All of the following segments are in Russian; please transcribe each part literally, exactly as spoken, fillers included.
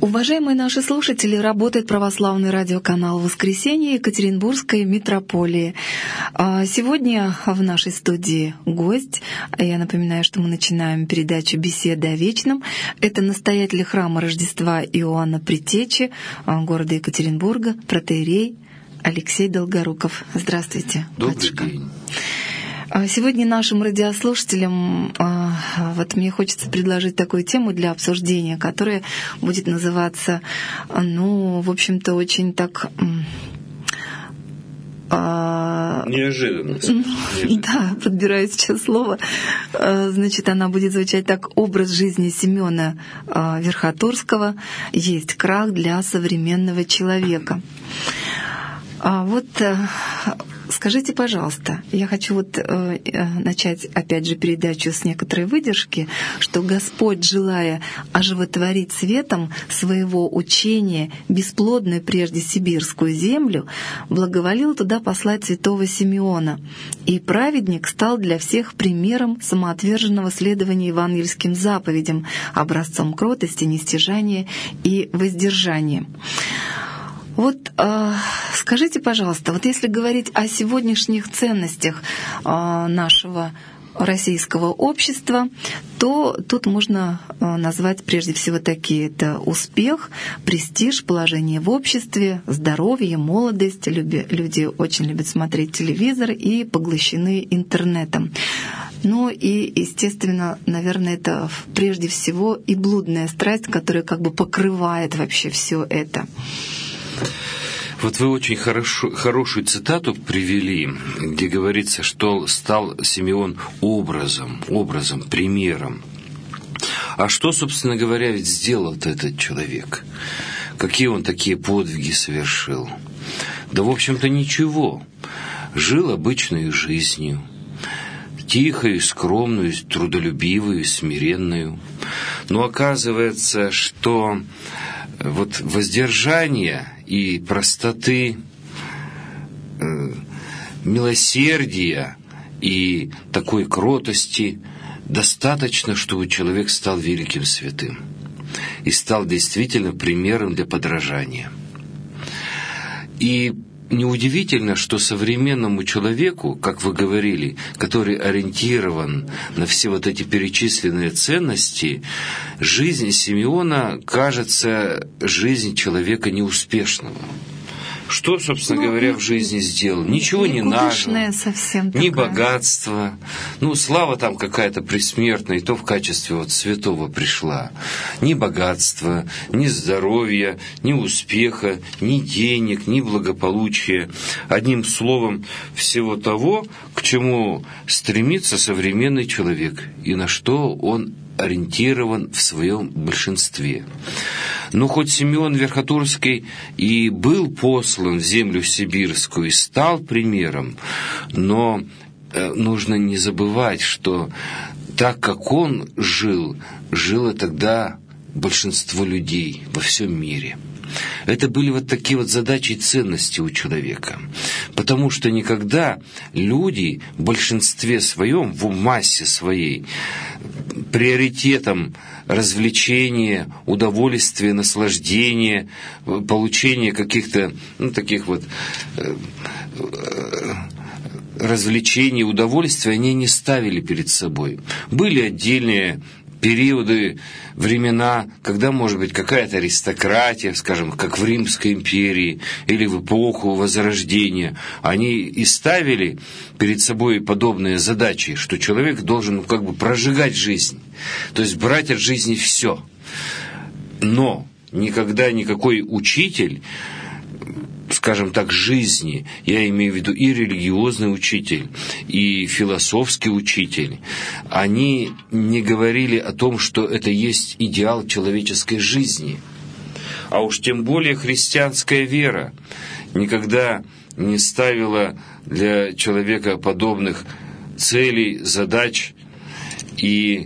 Уважаемые наши слушатели, работает православный радиоканал «Воскресенье» Екатеринбургской митрополии. Сегодня в нашей студии гость. Я напоминаю, что мы начинаем передачу «Беседы о вечном». Это настоятель храма Рождества Иоанна Предтечи города Екатеринбурга, протоиерей Алексей Долгоруков. Здравствуйте, Добрый батюшка. день. Сегодня нашим радиослушателям вот мне хочется предложить такую тему для обсуждения, которая будет называться, ну, в общем-то, очень так... Неожиданно. Да, подбираю сейчас слово. Значит, она будет звучать так: образ жизни Семена Верхотурского есть крах для современного человека. Вот скажите, пожалуйста, я хочу вот э, начать опять же передачу с некоторой выдержки, что Господь, желая оживотворить светом своего учения бесплодную прежде сибирскую землю, благоволил туда послать святого Симеона, и праведник стал для всех примером самоотверженного следования евангельским заповедям, образцом кротости, нестяжания и воздержания. Вот э, скажите, пожалуйста, вот если говорить о сегодняшних ценностях э, нашего российского общества, то тут можно э, назвать прежде всего такие: это успех, престиж, положение в обществе, здоровье, молодость. Люби, люди очень любят смотреть телевизор и поглощены интернетом. Ну и, естественно, наверное, это прежде всего и блудная страсть, которая как бы покрывает вообще все это. Вот вы очень хорошо, хорошую цитату привели, где говорится, что стал Симеон образом, образом, примером. А что, собственно говоря, ведь сделал-то этот человек? Какие он такие подвиги совершил? Да, в общем-то, ничего. Жил обычной жизнью, тихою, скромную, трудолюбивую, смиренную. Но оказывается, что вот воздержание и простоты, э, милосердия и такой кротости достаточно, чтобы человек стал великим святым и стал действительно примером для подражания. И неудивительно, что современному человеку, как вы говорили, который ориентирован на все вот эти перечисленные ценности, жизнь Симеона кажется жизнь человека неуспешного. Что, собственно ну, говоря, в жизни сделал? Ничего не нажил, ни богатства. Ну, слава там какая-то пресмертная, и то в качестве вот святого пришла. Ни богатства, ни здоровья, ни успеха, ни денег, ни благополучия. Одним словом, всего того, к чему стремится современный человек и на что он ориентирован в своем большинстве. Но хоть Симеон Верхотурский и был послан в землю сибирскую и стал примером, но нужно не забывать, что так как он жил, жило тогда большинство людей во всем мире. Это были вот такие вот задачи и ценности у человека. Потому что никогда люди в большинстве своем, в массе своей, приоритетом развлечения, удовольствия, наслаждения, получения каких-то, ну, таких вот э, э, развлечений, удовольствия они не ставили перед собой. Были отдельные периоды, времена, когда, может быть, какая-то аристократия, скажем, как в Римской империи или в эпоху Возрождения, они и ставили перед собой подобные задачи, что человек должен, ну, как бы прожигать жизнь, то есть брать от жизни все. Но никогда никакой учитель, скажем так, жизни, я имею в виду и религиозный учитель, и философский учитель, они не говорили о том, что это есть идеал человеческой жизни. А уж тем более христианская вера никогда не ставила для человека подобных целей, задач. И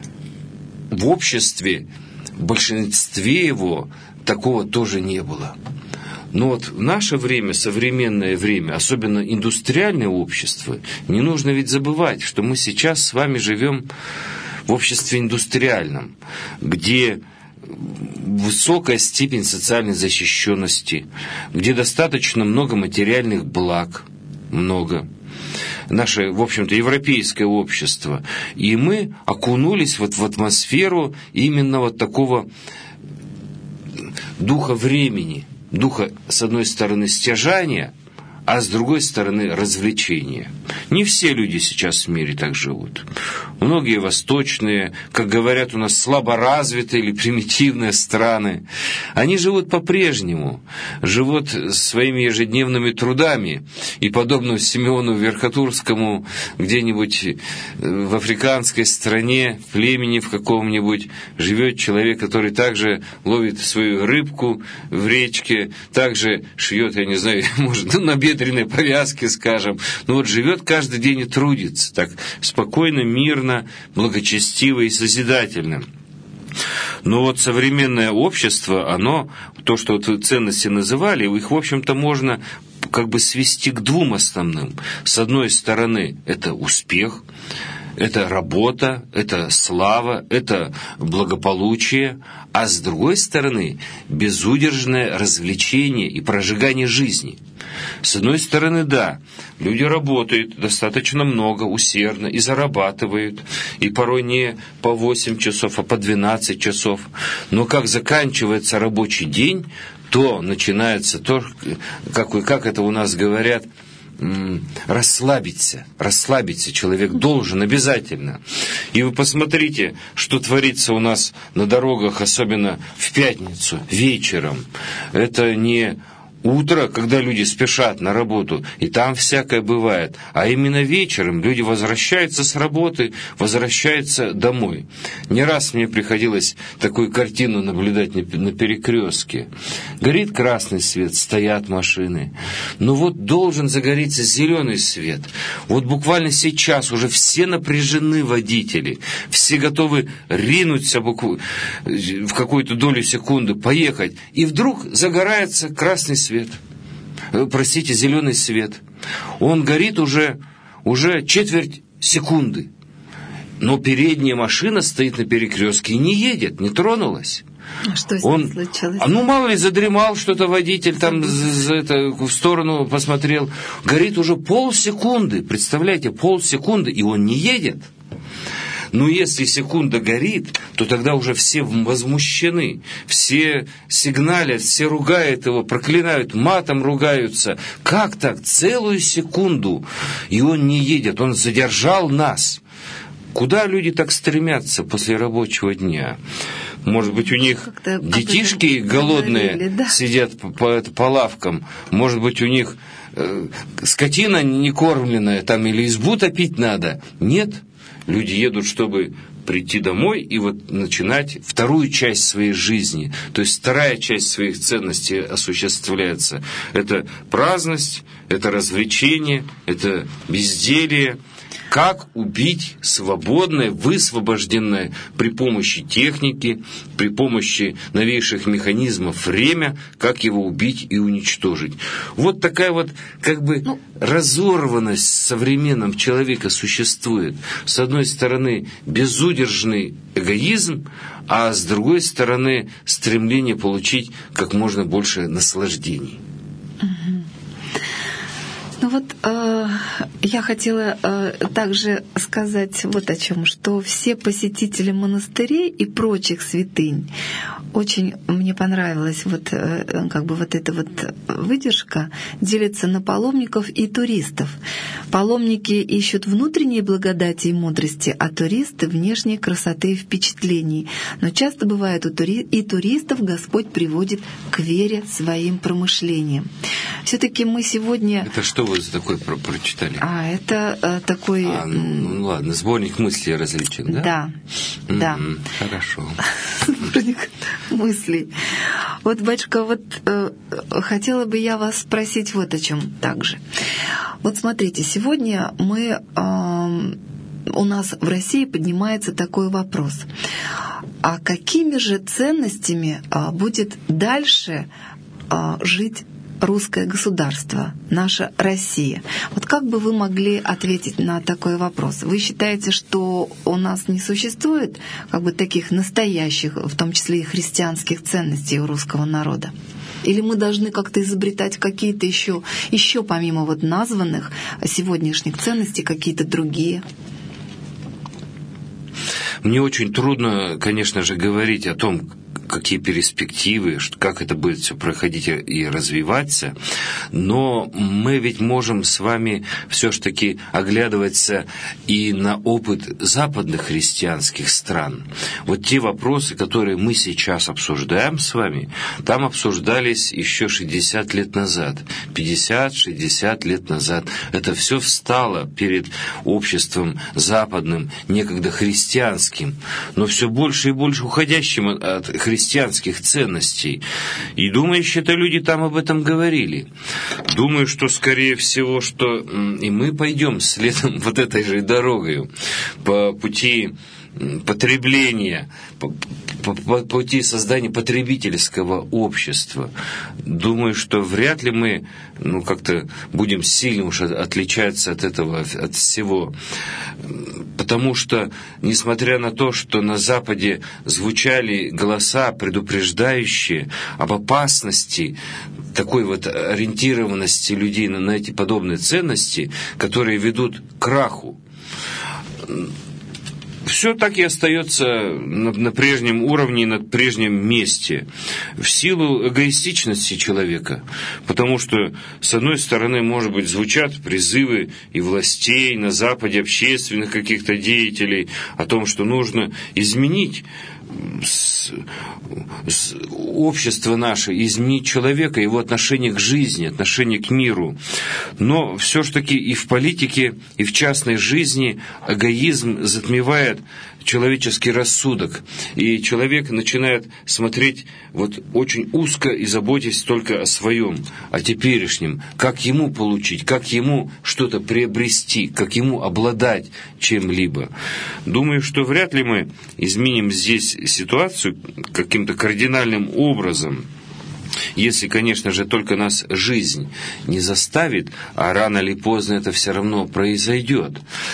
в обществе, в большинстве его, такого тоже не было. Но вот в наше время, современное время, особенно индустриальное общество, не нужно ведь забывать, что мы сейчас с вами живем в обществе индустриальном, где высокая степень социальной защищенности, где достаточно много материальных благ, много. Наше, в общем-то, европейское общество. И мы окунулись вот в атмосферу именно вот такого духа времени, духа, с одной стороны, стяжания, а с другой стороны, развлечения. Не все люди сейчас в мире так живут. Многие восточные, как говорят у нас, слаборазвитые или примитивные страны, они живут по-прежнему, живут своими ежедневными трудами. И подобно Симеону Верхотурскому где-нибудь в африканской стране, в племени в каком-нибудь, живет человек, который также ловит свою рыбку в речке, также шьет, я не знаю, может, на бедренной повязке, скажем, но вот живет каждый день и трудится так спокойно, мирно, благочестиво и созидательно. Но вот современное общество, оно, то, что вот ценности называли, их, в общем-то, можно как бы свести к двум основным. С одной стороны, это успех, это работа, это слава, это благополучие, а с другой стороны, безудержное развлечение и прожигание жизни. С одной стороны, да, люди работают достаточно много, усердно и зарабатывают, и порой не по восемь часов, а по двенадцать часов. Но как заканчивается рабочий день, то начинается то, как, как это у нас говорят, расслабиться, расслабиться человек должен обязательно. И вы посмотрите, что творится у нас на дорогах, особенно в пятницу, вечером. Это не утро, когда люди спешат на работу, и там всякое бывает, а именно вечером люди возвращаются с работы, возвращаются домой. Не раз мне приходилось такую картину наблюдать на перекрестке. Горит красный свет, стоят машины, но вот должен загореться зеленый свет. Вот буквально сейчас уже все напряжены водители, все готовы ринуться в какую-то долю секунды, поехать, и вдруг загорается красный свет. Свет. Простите, зеленый свет. Он горит уже, уже четверть секунды. Но передняя машина стоит на перекрестке и не едет, не тронулась. А что с Он, ним случилось? А ну, мало ли, задремал что-то водитель, там за это, в сторону посмотрел. Горит уже полсекунды, представляете, полсекунды, и он не едет. Но если секунда горит, то тогда уже все возмущены, все сигналят, все ругают его, проклинают, матом ругаются. Как так? Целую секунду, и он не едет, он задержал нас. Куда люди так стремятся после рабочего дня? Может быть, у них как-то детишки голодные говорили, да? Сидят по, по, по лавкам. Может быть, у них э, скотина некормленная, там или избу топить надо. Нет. Люди едут, чтобы прийти домой и вот начинать вторую часть своей жизни. То есть вторая часть своих ценностей осуществляется. Это праздность, это развлечение, это безделье. Как убить свободное, высвобожденное при помощи техники, при помощи новейших механизмов время, как его убить и уничтожить. Вот такая вот как бы ну, разорванность в современном человеке существует. С одной стороны, безудержный эгоизм, а с другой стороны, стремление получить как можно больше наслаждений. Ну вот э, я хотела э, также сказать вот о чем, что все посетители монастырей и прочих святынь, очень мне понравилась вот э, как бы вот эта вот выдержка, делятся на паломников и туристов. Паломники ищут внутренней благодати и мудрости, а туристы — внешней красоты и впечатлений. Но часто бывает у тури- и туристов Господь приводит к вере своим промышлениям. Все-таки мы сегодня... Это что вы за такое про- прочитали? А, это а, такой... А, ну, ну ладно, сборник мыслей различен, да? Да, mm-hmm. да. Хорошо. Сборник мыслей. Вот, батюшка, вот э, хотела бы я вас спросить вот о чем также. Вот смотрите, сегодня мы... Э, у нас в России поднимается такой вопрос. А какими же ценностями э, будет дальше э, жить русское государство, наша Россия. Вот как бы вы могли ответить на такой вопрос? Вы считаете, что у нас не существует как бы таких настоящих, в том числе и христианских ценностей у русского народа? Или мы должны как-то изобретать какие-то еще, еще помимо вот названных сегодняшних ценностей, какие-то другие? Мне очень трудно, конечно же, говорить о том, какие перспективы, как это будет все проходить и развиваться, но мы ведь можем с вами все-таки оглядываться и на опыт западных христианских стран. Вот те вопросы, которые мы сейчас обсуждаем с вами, там обсуждались еще шестьдесят лет назад, пятьдесят-шестьдесят лет назад. Это все встало перед обществом западным, некогда христианским, но все больше и больше уходящим от христианских христианских ценностей. И думающие-то люди там об этом говорили. Думаю, что, скорее всего, что и мы пойдем следом вот этой же дорогой по пути потребления, по, по, по пути создания потребительского общества. Думаю, что вряд ли мы ну, как-то будем сильно уж отличаться от этого, от всего. Потому что, несмотря на то, что на Западе звучали голоса, предупреждающие об опасности такой вот ориентированности людей на, на эти подобные ценности, которые ведут к краху, все так и остается на, на прежнем уровне, на прежнем месте, в силу эгоистичности человека. Потому что, с одной стороны, может быть, звучат призывы и властей на Западе, общественных каких-то деятелей, о том, что нужно изменить с, с общество наше, изменить человека, его отношение к жизни, отношение к миру. Но все-таки и в политике, и в частной жизни эгоизм затмевает человеческий рассудок, и человек начинает смотреть вот очень узко и заботясь только о своем, о теперешнем, как ему получить, как ему что-то приобрести, как ему обладать чем-либо. Думаю, что вряд ли мы изменим здесь ситуацию каким-то кардинальным образом, если, конечно же, только нас жизнь не заставит, а рано или поздно это все равно произойдет.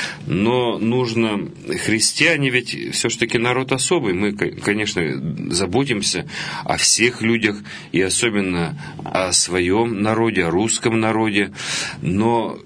Но нужно... Христиане ведь все-таки народ особый. Мы, конечно, заботимся о всех людях, и особенно о своем народе, о русском народе. Но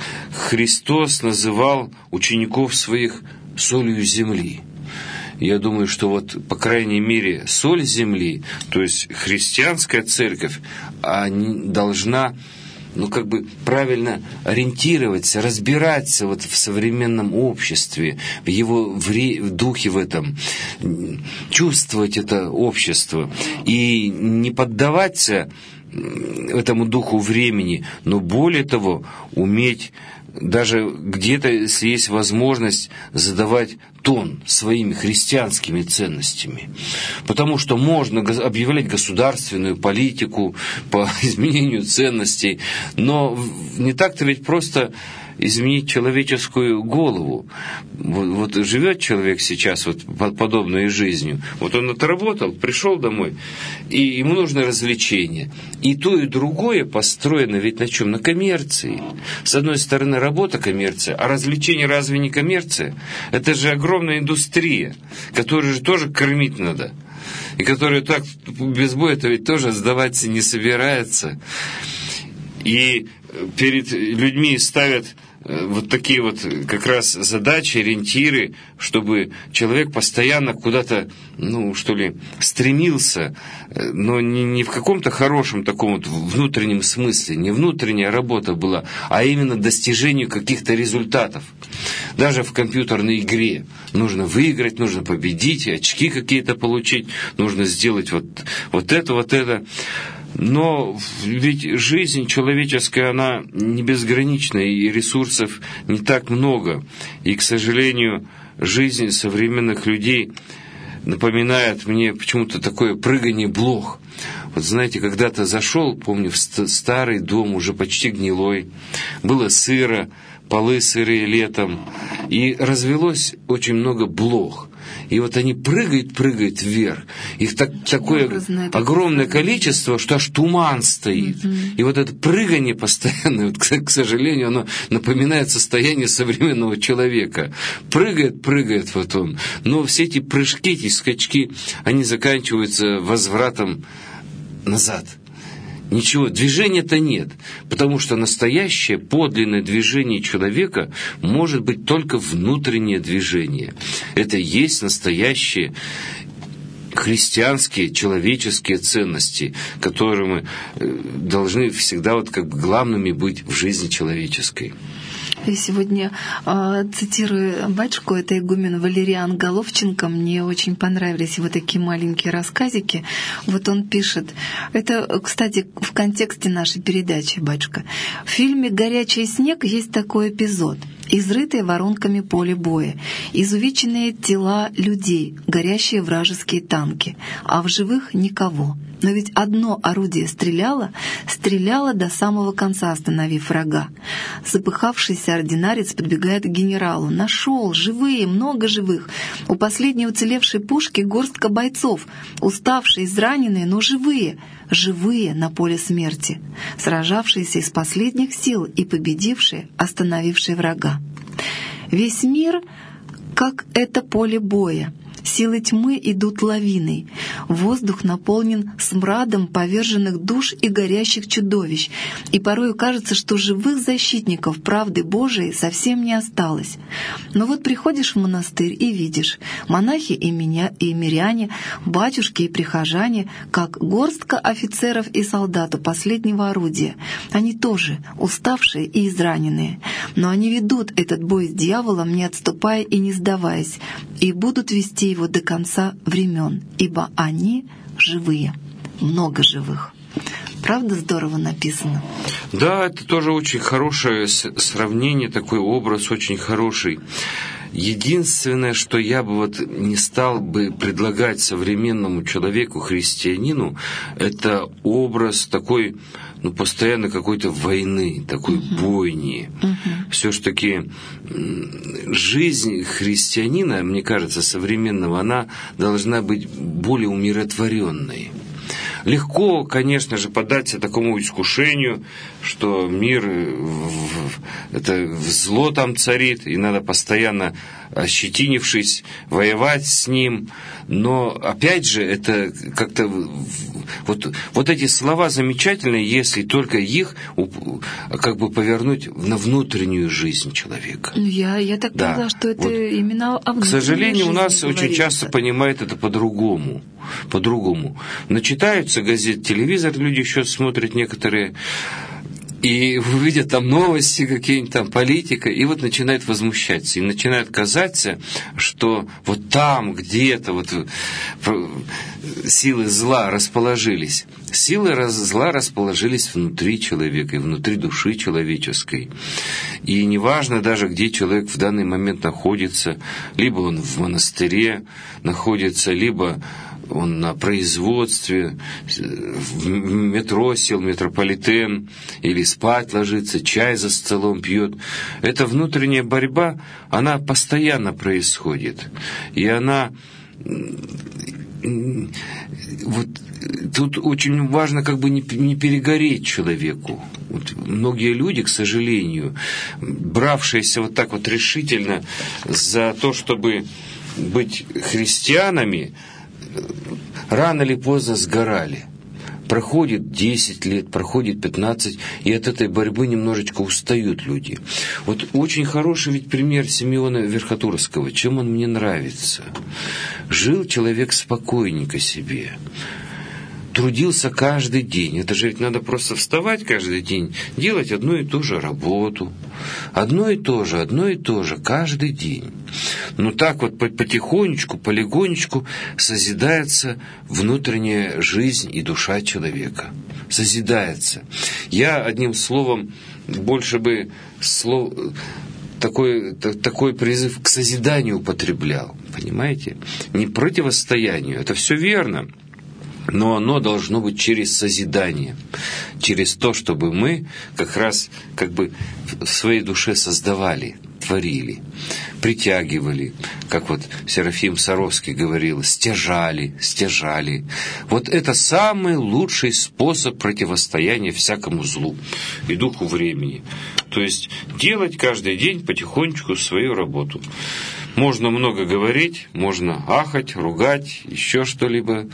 Христос называл учеников своих солью земли. Я думаю, что вот, по крайней мере, соль земли, то есть христианская церковь, она должна, ну, как бы правильно ориентироваться, разбираться вот в современном обществе, в его вре- в духе в этом, чувствовать это общество и не поддаваться этому духу времени, но более того, уметь даже где-то, если есть возможность, задавать тон своими христианскими ценностями. Потому что можно объявлять государственную политику по изменению ценностей, но не так-то ведь просто изменить человеческую голову. Вот, вот живет человек сейчас вот подобной жизнью. Вот он отработал, пришел домой, и ему нужно развлечение. И то, и другое построено ведь на чем? На коммерции. С одной стороны, работа коммерция, а развлечение разве не коммерция? Это же огромная индустрия, которую же тоже кормить надо. И которую так без боя-то ведь тоже сдаваться не собирается. И перед людьми ставят вот такие вот как раз задачи, ориентиры, чтобы человек постоянно куда-то, ну, что ли, стремился, но не, не в каком-то хорошем таком вот внутреннем смысле, не внутренняя работа была, а именно достижению каких-то результатов. Даже в компьютерной игре нужно выиграть, нужно победить, очки какие-то получить, нужно сделать вот, вот это, вот это. Но ведь жизнь человеческая, она не безгранична, и ресурсов не так много. И, к сожалению, жизнь современных людей напоминает мне почему-то такое прыгание блох. Вот знаете, когда-то зашел, помню, в старый дом, уже почти гнилой, было сыро, полы сырые летом, и развелось очень много блох. И вот они прыгают, прыгают вверх. Их так, такое огромное количество, что аж туман стоит. Угу. И вот это прыгание постоянное, вот, к, к сожалению, оно напоминает состояние современного человека. Прыгает, прыгает вот он. Но все эти прыжки, эти скачки, они заканчиваются возвратом назад. Ничего, движения-то нет, потому что настоящее, подлинное движение человека может быть только внутреннее движение. Это и есть настоящие христианские, человеческие ценности, которые мы должны всегда вот как бы главными быть в жизни человеческой. Я сегодня э, цитирую батюшку, это игумен Валериан Головченко. Мне очень понравились его такие маленькие рассказики. Вот он пишет, это, кстати, в контексте нашей передачи, батюшка. В фильме «Горячий снег» есть такой эпизод. Изрытые воронками поле боя, изувеченные тела людей, горящие вражеские танки, а в живых никого. Но ведь одно орудие стреляло, стреляло до самого конца, остановив врага. Запыхавшийся ординарец подбегает к генералу. «Нашел! Живые! Много живых! У последней уцелевшей пушки горстка бойцов, уставшие, израненные, но живые!» Живые на поле смерти, сражавшиеся из последних сил и победившие, остановившие врага. Весь мир, как это поле боя. Силы тьмы идут лавиной. Воздух наполнен смрадом поверженных душ и горящих чудовищ. И порою кажется, что живых защитников правды Божией совсем не осталось. Но вот приходишь в монастырь и видишь, монахи и, меня, и миряне, батюшки и прихожане, как горстка офицеров и солдат у последнего орудия. Они тоже уставшие и израненные. Но они ведут этот бой с дьяволом, не отступая и не сдаваясь, и будут вести его до конца времен, ибо они живые, много живых. Правда, здорово написано? Да, это тоже очень хорошее сравнение, такой образ очень хороший. Единственное, что я бы вот не стал бы предлагать современному человеку, христианину, это образ такой, ну, постоянно какой-то войны, такой uh-huh. бойни. Uh-huh. Все-таки жизнь христианина, мне кажется, современного, она должна быть более умиротворенной. Легко, конечно же, поддаться такому искушению, что мир, это зло там царит, и надо постоянно, ощетинившись, воевать с ним. Но, опять же, это как-то... Вот, вот эти слова замечательные, если только их как бы повернуть на внутреннюю жизнь человека. Я, я так да. поняла, что это вот. Именно о внутренней К сожалению, у нас говорится. очень часто понимают это по-другому. По-другому. Начитаются газет, телевизор, люди еще смотрят некоторые, и увидят там новости какие-нибудь, там политика, и вот начинают возмущаться, и начинают казаться, что вот там где-то вот силы зла расположились. Силы зла расположились внутри человека и внутри души человеческой. И неважно даже, где человек в данный момент находится, либо он в монастыре находится, либо он на производстве, в метро сел, метрополитен, или спать ложится, чай за столом пьет. Эта внутренняя борьба, она постоянно происходит. И она... Вот тут очень важно как бы не, не перегореть человеку. Вот многие люди, к сожалению, бравшиеся вот так вот решительно за то, чтобы быть христианами, рано или поздно сгорали. Проходит десять лет, проходит пятнадцать, и от этой борьбы немножечко устают люди. Вот очень хороший ведь пример Симеона Верхотурского. Чем он мне нравится? Жил человек спокойненько себе. Трудился каждый день. Это же ведь надо просто вставать каждый день, делать одну и ту же работу. Одно и то же, одно и то же, каждый день. Но так вот потихонечку, полегонечку созидается внутренняя жизнь и душа человека. Созидается. Я, одним словом, больше бы слов... Такой, такой призыв к созиданию употреблял. Понимаете? Не противостоянию. Это все верно. Но оно должно быть через созидание, через то, чтобы мы как раз как бы в своей душе создавали, творили. притягивали, как вот Серафим Саровский говорил, стяжали, стяжали. Вот это самый лучший способ противостояния всякому злу и духу времени. То есть делать каждый день потихонечку свою работу. Можно много говорить, можно ахать, ругать, еще что-либо,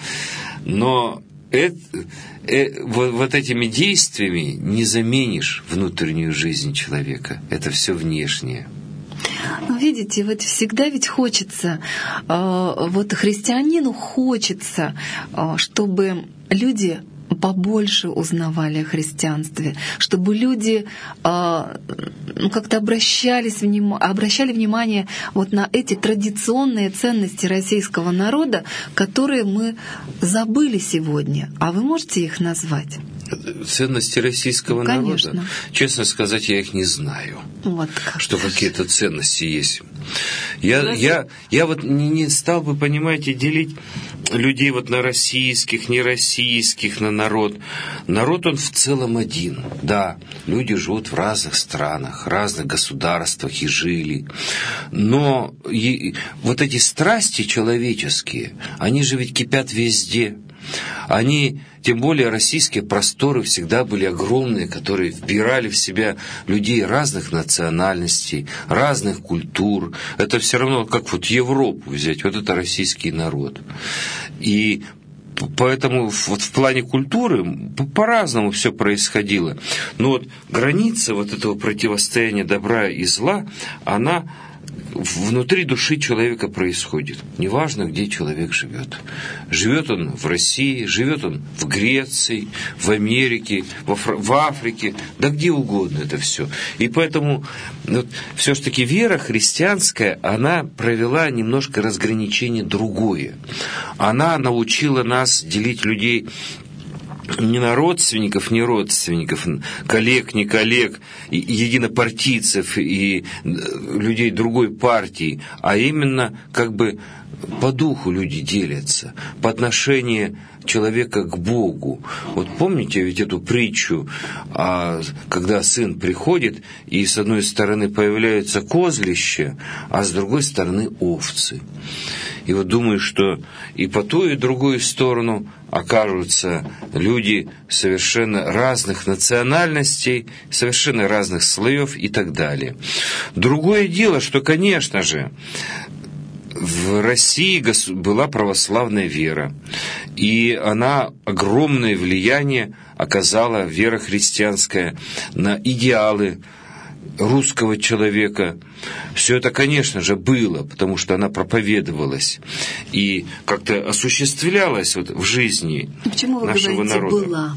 но это, э, вот, вот этими действиями не заменишь внутреннюю жизнь человека. Это все внешнее. Ну, видите, вот всегда ведь хочется, э, вот христианину хочется, э, чтобы люди побольше узнавали о христианстве, чтобы люди э, ну, как-то обращались вним... обращали внимание вот на эти традиционные ценности российского народа, которые мы забыли сегодня. А вы можете их назвать? Ценности российского Конечно. народа? Честно сказать, я их не знаю. Вот как. Что какие-то ценности есть. Я, я, я вот не, не стал бы, понимаете, делить людей вот на российских, нероссийских, на народ. Народ, он в целом один. Да, люди живут в разных странах, разных государствах и жили. Но и, вот эти страсти человеческие, они же ведь кипят везде. Они, тем более российские просторы всегда были огромные, которые вбирали в себя людей разных национальностей, разных культур. Это все равно как вот Европу взять, вот это российский народ. И поэтому вот в плане культуры по-разному все происходило. Но вот граница вот этого противостояния добра и зла, она внутри души человека происходит. Неважно, где человек живет. Живет он в России, живет он в Греции, в Америке, в, Афри- в Африке, да где угодно это все. И поэтому вот, все-таки вера христианская, она провела немножко разграничение другое. Она научила нас делить людей не на родственников, не родственников, коллег, не коллег, единопартийцев и людей другой партии, а именно как бы по духу люди делятся, по отношению человека к Богу. Вот помните ведь эту притчу, когда сын приходит, и с одной стороны появляется козлище, а с другой стороны овцы. И вот думаю, что и по ту, и другую сторону окажутся люди совершенно разных национальностей, совершенно разных слоев и так далее. Другое дело, что, конечно же, в России была православная вера, и она огромное влияние оказала, вера христианская, на идеалы русского человека. Все это, конечно же, было, потому что она проповедовалась и как-то осуществлялась вот в жизни Почему вы нашего говорите, народа. Была?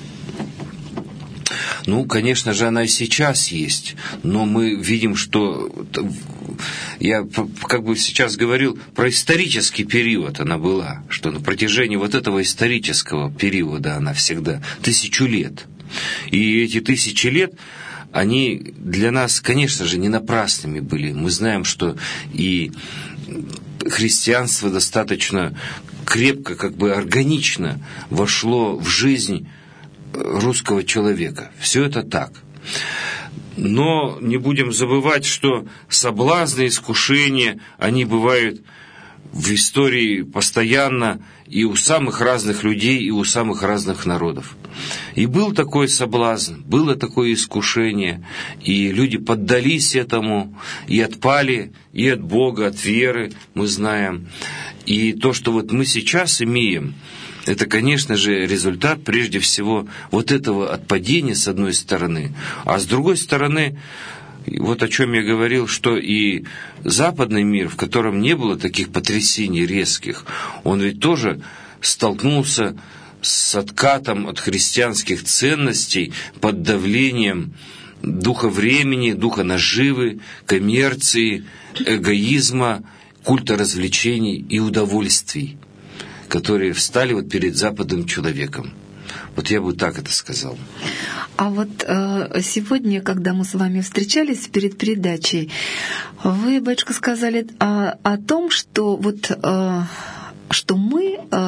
Ну, конечно же, она и сейчас есть, но мы видим, что я как бы сейчас говорил про исторический период она была, что на протяжении вот этого исторического периода она всегда тысячу лет. И эти тысячи лет они для нас, конечно же, не напрасными были. Мы знаем, что и христианство достаточно крепко, как бы органично вошло в жизнь русского человека. Все это так. Но не будем забывать, что соблазны, искушения, они бывают в истории постоянно и у самых разных людей, и у самых разных народов. И был такой соблазн, было такое искушение, и люди поддались этому, и отпали, и от Бога, от веры, мы знаем. И то, что вот мы сейчас имеем, это, конечно же, результат, прежде всего, вот этого отпадения, с одной стороны, а с другой стороны, вот о чем я говорил, что и западный мир, в котором не было таких потрясений резких, он ведь тоже столкнулся с откатом от христианских ценностей под давлением духа времени, духа наживы, коммерции, эгоизма, культа развлечений и удовольствий, которые встали вот перед западным человеком. Вот я бы так это сказал. А вот э, сегодня, когда мы с вами встречались перед передачей, вы, батюшка, сказали о, о том, что вот э, что мы э,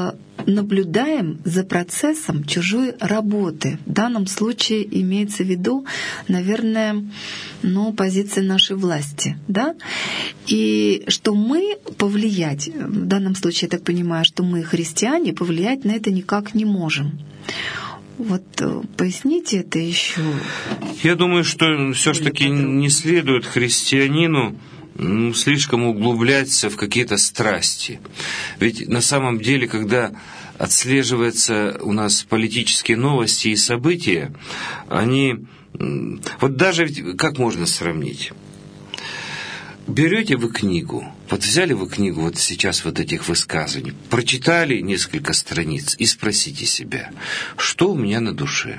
наблюдаем за процессом чужой работы. В данном случае имеется в виду, наверное, ну, позиция нашей власти, да? И что мы повлиять, в данном случае, я так понимаю, что мы, христиане, повлиять на это никак не можем. Вот поясните это еще. Я думаю, что все-таки не следует христианину ну, слишком углубляться в какие-то страсти. Ведь на самом деле, когда отслеживаются у нас политические новости и события, они... Вот даже ведь как можно сравнить? Берете вы книгу, вот взяли вы книгу вот сейчас вот этих высказываний, прочитали несколько страниц и спросите себя, что у меня на душе?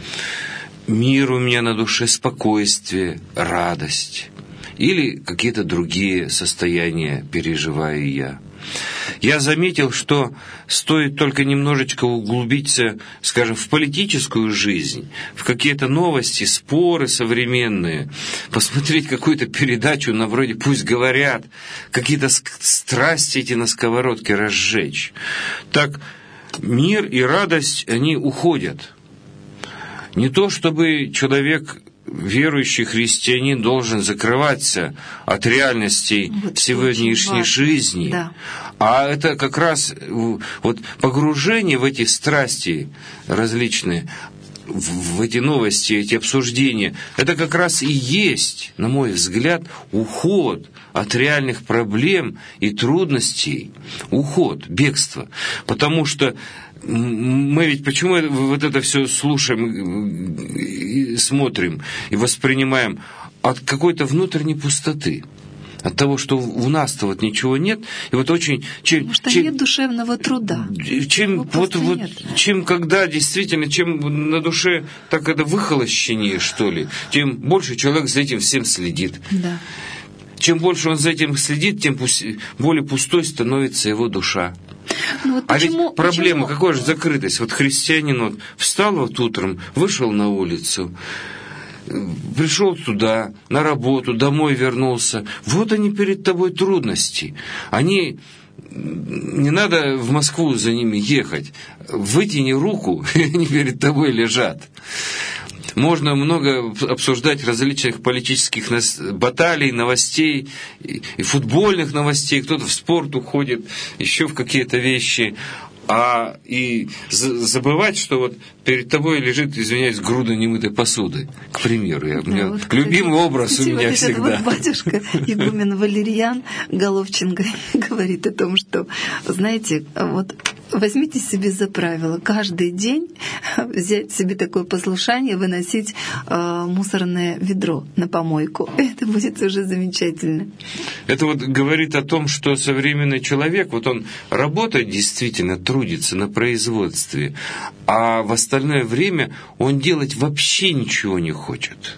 Мир у меня на душе, спокойствие, радость или какие-то другие состояния переживаю я? Я заметил, что стоит только немножечко углубиться, скажем, в политическую жизнь, в какие-то новости, споры современные, посмотреть какую-то передачу на вроде «Пусть говорят», какие-то страсти эти на сковородке разжечь. Так мир и радость, они уходят. Не то чтобы человек... верующий христианин должен закрываться от реальностей вот сегодняшней жизни. Да. А это как раз вот погружение в эти страсти различные, в эти новости, эти обсуждения, это как раз и есть, на мой взгляд, уход от реальных проблем и трудностей, уход, бегство. Потому что мы ведь почему вот это все слушаем и смотрим и воспринимаем от какой-то внутренней пустоты, от того, что у нас-то вот ничего нет, и вот очень чем, потому что чем, нет душевного труда. Чем вот, вот чем когда действительно, чем на душе так это выхолощеннее, что ли, тем больше человек за этим всем следит. Да. Чем больше он за этим следит, тем более пустой становится его душа. Ну, вот а почему, ведь проблема, почему? какая же закрытость? Вот христианин вот встал вот утром, вышел на улицу, пришел туда, на работу, домой вернулся. Вот они перед тобой трудности. Они... Не надо в Москву за ними ехать. Вытяни руку, и они перед тобой лежат. Можно много обсуждать различных политических баталий, новостей, и футбольных новостей. Кто-то в спорт уходит, еще в какие-то вещи. А и забывать, что вот перед тобой лежит, извиняюсь, груда немытой посуды, к примеру. Я, да, у меня вот, любимый кстати, образ у меня вот всегда. Вот батюшка игумен Валерьян Головченко говорит о том, что, знаете, вот возьмите себе за правило каждый день взять себе такое послушание, выносить э, мусорное ведро на помойку. Это будет уже замечательно. Это вот говорит о том, что современный человек, вот он работает действительно, трудится на производстве, а в остальное время он делать вообще ничего не хочет.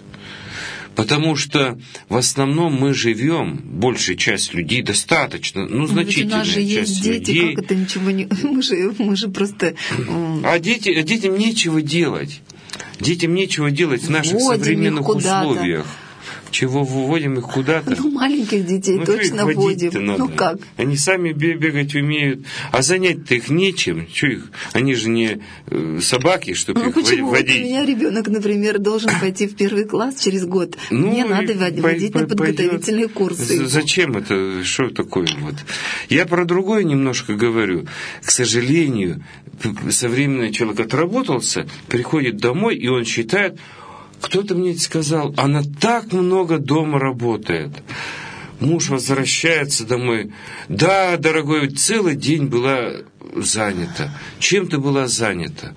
Потому что в основном мы живем, большая часть людей, достаточно, ну, значительная часть людей. У нас же есть дети, как это ничего не... Мы же, мы же просто... А, дети, а детям нечего делать. Детям нечего делать в наших Вводим современных условиях. Чего выводим их куда-то? Ну, маленьких детей ну, точно вводим. Ну как? Они сами бегать умеют. А занять-то их нечем. Что их? Они же не собаки, чтобы ну, их почему? водить. Вот у меня ребенок, например, должен пойти в первый класс через год. Ну, мне надо водить по- на подготовительные курсы. Зачем это? Что такое? Вот. Я про другое немножко говорю. К сожалению, современный человек отработался, приходит домой, и он считает... Кто-то мне сказал, она так много дома работает. Муж возвращается домой. Да, дорогой, целый день была занята. Чем ты была занята?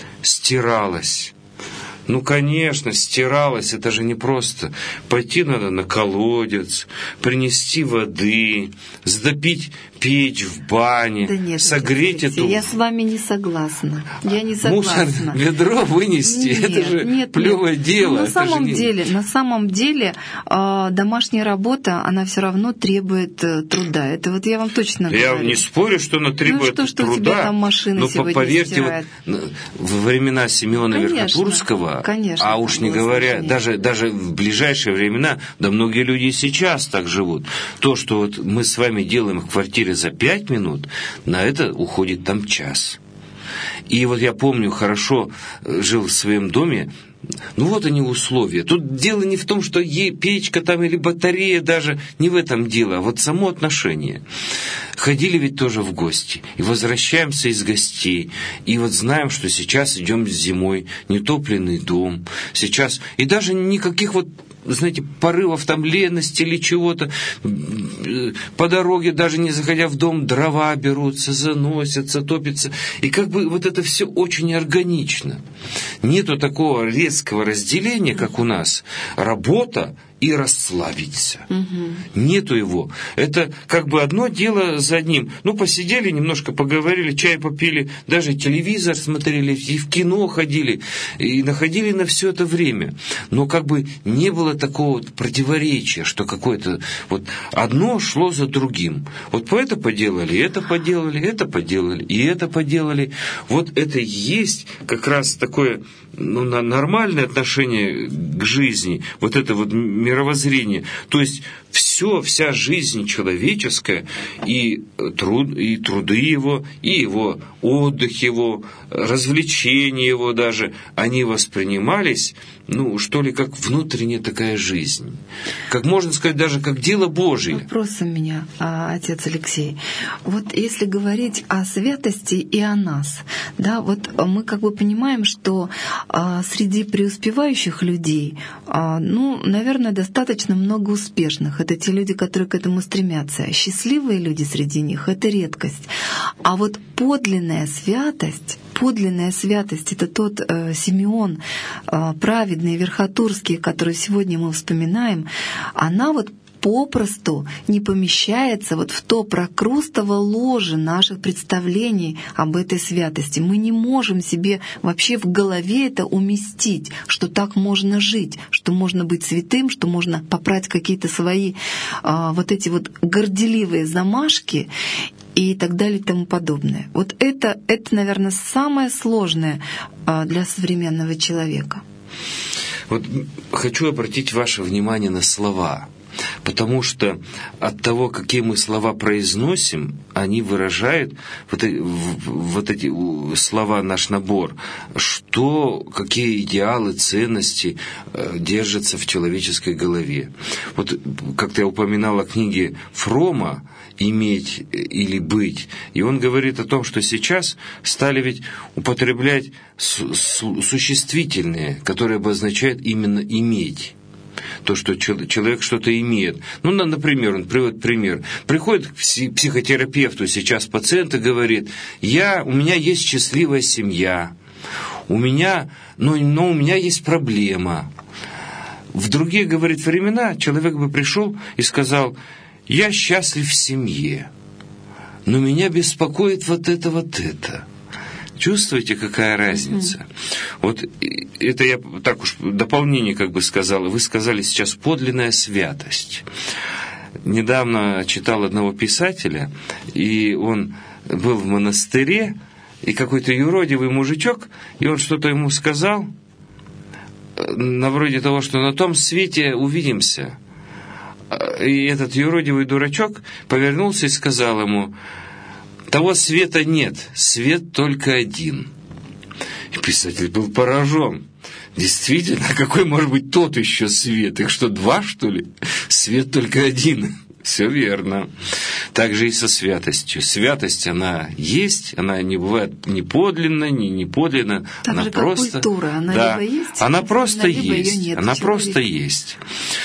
Стиралась. Ну, конечно, стиралась, это же не просто. Пойти надо на колодец, принести воды, сдопить печь в бане, да нет, согреть эту... Я с вами не согласна. Я не согласна. Мусор, ведро вынести, нет, это же нет, плевое нет. дело. Ну, на, самом не... деле, на самом деле э, домашняя работа, она все равно требует э, труда. Это вот я вам точно я говорю. Я не спорю, что она требует ну, что, труда. Что тебе там машина но сегодня поверьте, вот, во времена Семена конечно, Верхотурского, конечно, а уж не говоря, сложнее. даже, даже в ближайшие времена, да многие люди и сейчас так живут. То, что вот мы с вами делаем в квартире за пять минут, на это уходит там час. И вот я помню, хорошо жил в своем доме. Ну вот они условия. Тут дело не в том, что ей печка там или батарея даже, не в этом дело, а вот само отношение. Ходили ведь тоже в гости, и возвращаемся из гостей, и вот знаем, что сейчас идем зимой, нетопленный дом, сейчас, и даже никаких вот, знаете, порывов там лености или чего-то, по дороге, даже не заходя в дом, дрова берутся, заносятся, топятся, и как бы вот это все очень органично. Нету такого резкого разделения, как у нас, работа и расслабиться. Угу. Нету его. Это как бы одно дело за одним. Ну, посидели, немножко поговорили, чай попили, даже телевизор смотрели, и в кино ходили, и находили на все это время. Но как бы не было такого противоречия, что какое-то вот одно шло за другим. Вот по это поделали, это поделали, это поделали, и это поделали. Вот это и есть как раз такое, ну, нормальное отношение к жизни, вот это вот мировоззрение. То есть все, вся жизнь человеческая, и, труд, и труды его, и его отдых его, развлечения его даже, они воспринимались, ну, что ли, как внутренняя такая жизнь. Как можно сказать, даже как дело Божие. Вопрос у меня, отец Алексей. Вот если говорить о святости и о нас, да, вот мы как бы понимаем, что среди преуспевающих людей, ну, наверное, достаточно много успешных. Это те люди, которые к этому стремятся. Счастливые люди среди них — это редкость. А вот подлинная святость, подлинная святость — это тот э, Симеон, э, праведный, верхотурский, который сегодня мы вспоминаем, она вот попросту не помещается вот в то прокрустово ложе наших представлений об этой святости. Мы не можем себе вообще в голове это уместить, что так можно жить, что можно быть святым, что можно попрать какие-то свои а, вот эти вот горделивые замашки и так далее и тому подобное. Вот это, это, наверное, самое сложное а, для современного человека. Вот хочу обратить ваше внимание на слова. Потому что от того, какие мы слова произносим, они выражают, вот, вот эти слова, наш набор, что, какие идеалы, ценности держатся в человеческой голове. Вот как-то я упоминал о книге Фрома «Иметь или быть», и он говорит о том, что сейчас стали ведь употреблять существительные, которые обозначают именно «иметь». То, что человек что-то имеет. Ну, например, он приводит пример. Приходит к психотерапевту сейчас пациент и говорит: я, у меня есть счастливая семья, у меня, но, но у меня есть проблема. В другие, говорит, времена человек бы пришел и сказал: я счастлив в семье, но меня беспокоит вот это, вот это. Чувствуете, какая разница? Mm-hmm. Вот это я так уж дополнение как бы сказал. Вы сказали сейчас подлинная святость. Недавно читал одного писателя, и он был в монастыре, и какой-то юродивый мужичок, и он что-то ему сказал, на вроде того, что на том свете увидимся. И этот юродивый дурачок повернулся и сказал ему: того света нет, свет только один. И писатель был поражен. Действительно, какой может быть тот еще свет? Их что, два, что ли? Свет только один. Все верно. Так же и со святостью. Святость, она есть, она не бывает ни подлинна, ни не подлинна. Так она же, просто, как культура, она да, либо есть, она просто либо есть. Ее нет. Она просто есть.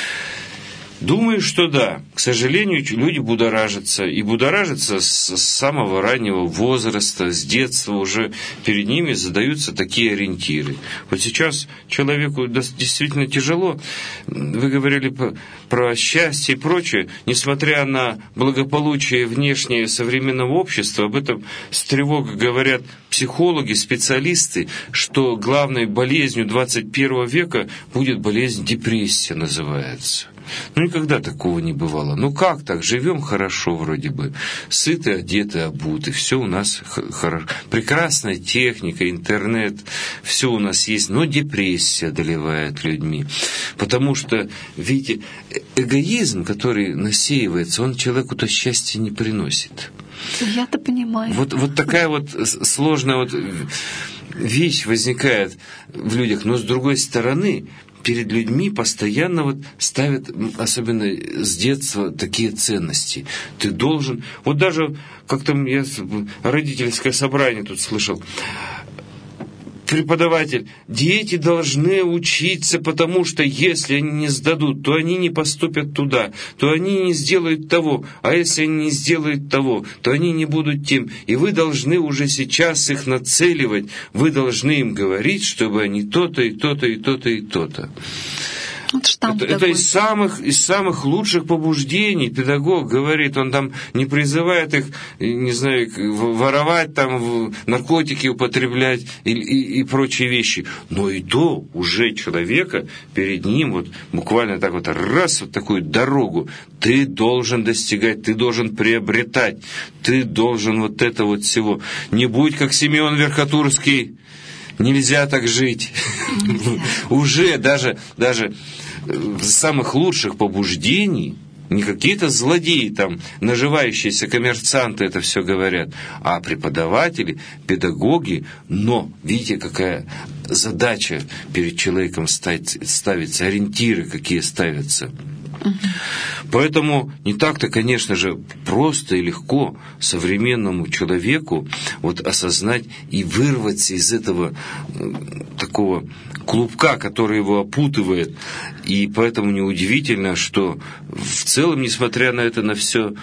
Думаю, что да. К сожалению, люди будоражатся. И будоражатся с самого раннего возраста, с детства уже перед ними задаются такие ориентиры. Вот сейчас человеку действительно тяжело. Вы говорили про счастье и прочее. Несмотря на благополучие внешнее современного общества, об этом с тревогой говорят психологи, специалисты, что главной болезнью двадцать первого века будет болезнь депрессия, называется. Ну, никогда такого не бывало. Ну, как так? Живем хорошо вроде бы. Сыты, одеты, обуты. Все у нас хорошо. Прекрасная техника, интернет. все у нас есть, но депрессия одолевает людьми. Потому что, видите, эгоизм, который насеивается, он человеку-то счастья не приносит. Я-то понимаю. Вот, вот такая вот сложная вот вещь возникает в людях. Но с другой стороны, перед людьми постоянно вот ставят, особенно с детства, такие ценности. Ты должен... Вот даже как-то я родительское собрание тут слышал. Преподаватель, дети должны учиться, потому что если они не сдадут, то они не поступят туда, то они не сделают того, а если они не сделают того, то они не будут тем. И вы должны уже сейчас их нацеливать, вы должны им говорить, чтобы они то-то и то-то и то-то и то-то. Вот это, это из самых, из самых лучших побуждений педагог говорит, он там не призывает их, не знаю, воровать, там, наркотики употреблять и, и, и прочие вещи. Но и то уже человека перед ним вот буквально так вот раз, вот такую дорогу. Ты должен достигать, ты должен приобретать, ты должен вот это вот всего. Не будь как Симеон Верхотурский. Нельзя так жить. Уже даже, даже в самых лучших побуждений, не какие-то злодеи, там, наживающиеся коммерсанты это все говорят, а преподаватели, педагоги. Но видите, какая задача перед человеком ставится, ориентиры какие ставятся. Поэтому не так-то, конечно же, просто и легко современному человеку вот осознать и вырваться из этого такого клубка, который его опутывает. И поэтому неудивительно, что в целом, несмотря на это, на все,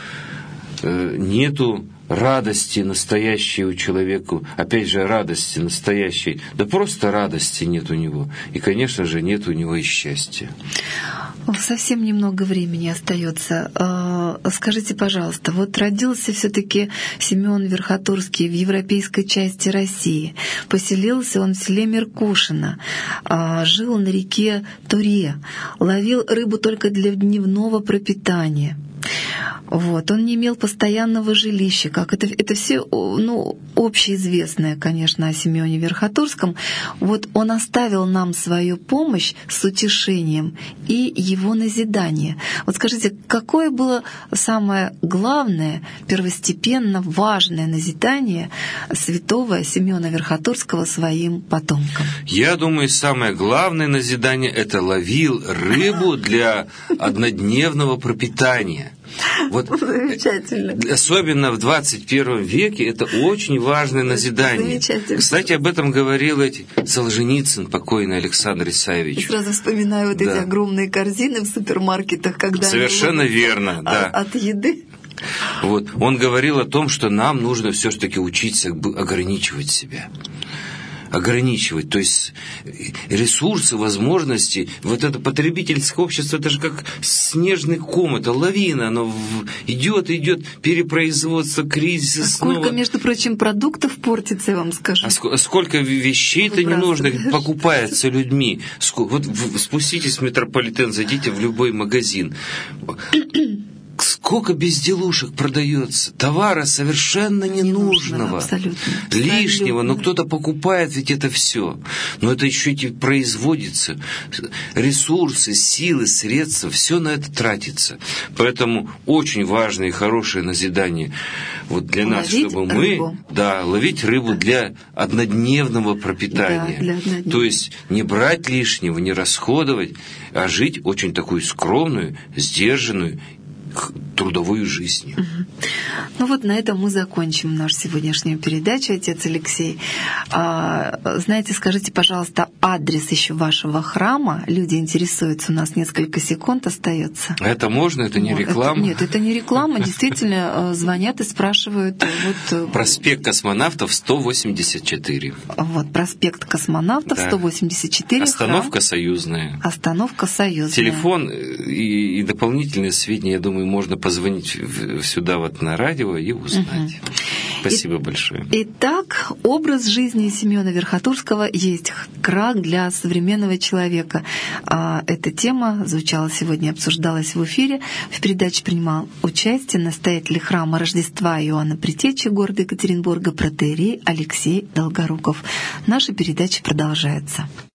нету радости настоящей у человека, опять же, радости настоящей, да просто радости нет у него. И, конечно же, нет у него и счастья. Совсем немного времени остается. Скажите, пожалуйста, вот родился все-таки Симеон Верхотурский в европейской части России. Поселился он в селе Меркушино, жил на реке Туре, ловил рыбу только для дневного пропитания. Вот. Он не имел постоянного жилища, как это, это все, ну, общеизвестное, конечно, о Симеоне Верхотурском. Вот он оставил нам свою помощь с утешением и его назидание. Вот скажите, какое было самое главное, первостепенно важное назидание святого Симеона Верхотурского своим потомкам? Я думаю, самое главное назидание — это ловил рыбу для однодневного пропитания. Вот, замечательно. Особенно в двадцать первом веке это очень важное назидание. Кстати, об этом говорил Солженицын, покойный Александр Исаевич. Я сразу вспоминаю вот да. эти огромные корзины в супермаркетах, когда совершенно они верно, да. от еды. Вот. Он говорил о том, что нам нужно все-таки учиться ограничивать себя. Ограничивать, то есть ресурсы, возможности, вот это потребительское общество, это же как снежный ком, это лавина, оно идет, идет, перепроизводство, кризис. А сколько, снова... между прочим, продуктов портится, я вам скажу. А ск- сколько вещей-то ненужных покупается людьми. Ск- вот спуститесь в метрополитен, зайдите в любой магазин. Сколько безделушек продается, товара совершенно ненужного, абсолютно. лишнего, абсолютно. но кто-то покупает ведь это все. Но это еще и производится, ресурсы, силы, средства, все на это тратится. Поэтому очень важное и хорошее назидание вот для ловить нас, чтобы мы рыбу. Да, ловить рыбу для однодневного пропитания. Да, для однодневного. То есть не брать лишнего, не расходовать, а жить очень такую скромную, сдержанную, трудовую жизнь. Угу. Ну вот на этом мы закончим нашу сегодняшнюю передачу, отец Алексей. А, знаете, скажите, пожалуйста, адрес еще вашего храма. Люди интересуются, у нас несколько секунд остается. Это можно? Это не реклама? Это, нет, это не реклама. Действительно, звонят и спрашивают. Вот, проспект Космонавтов сто восемьдесят четыре. Вот, проспект Космонавтов да. сто восемьдесят четыре. Остановка храм. Союзная. Остановка Союзная. Телефон и, и дополнительные сведения, я думаю, можно позвонить сюда вот на радио и узнать. Угу. Спасибо большое. Итак, образ жизни Семёна Верхотурского есть крах для современного человека. Эта тема звучала сегодня, обсуждалась в эфире. В передаче принимал участие настоятель храма Рождества Иоанна Предтечи города Екатеринбурга протоиерей Алексей Долгоруков. Наша передача продолжается.